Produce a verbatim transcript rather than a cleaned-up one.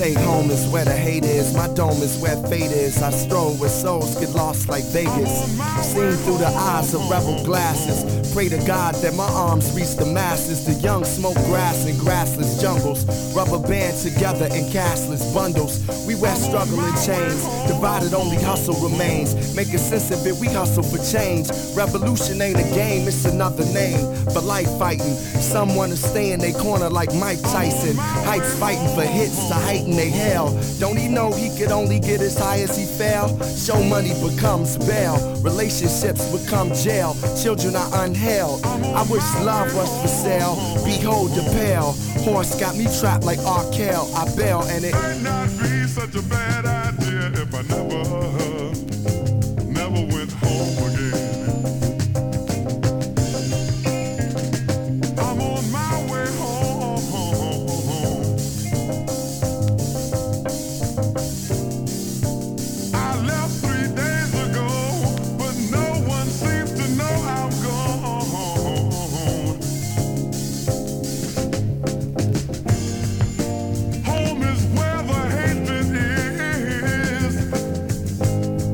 Stay home is where the hate is, my dome is where fate is. I stroll where souls get lost like Vegas. Seen through the eyes of rebel glasses. Pray to God that my arms reach the masses. The young smoke grass in grassless jungles. Rubber band together in cashless bundles. We wear struggle in chains. Divided only hustle remains. Making sense of it, we hustle for change. Revolution ain't a game, it's another name for life fighting. Some wanna stay in their corner like Mike Tyson. Heights fighting for hits to heighten they hell. Don't he know he could only get as high as he fell? Show money becomes bail. Relationships become jail. Children are unheld. I wish love was for sale. Behold the pale horse got me trapped like R. Kell. I bail and it might not be such a bad idea if I never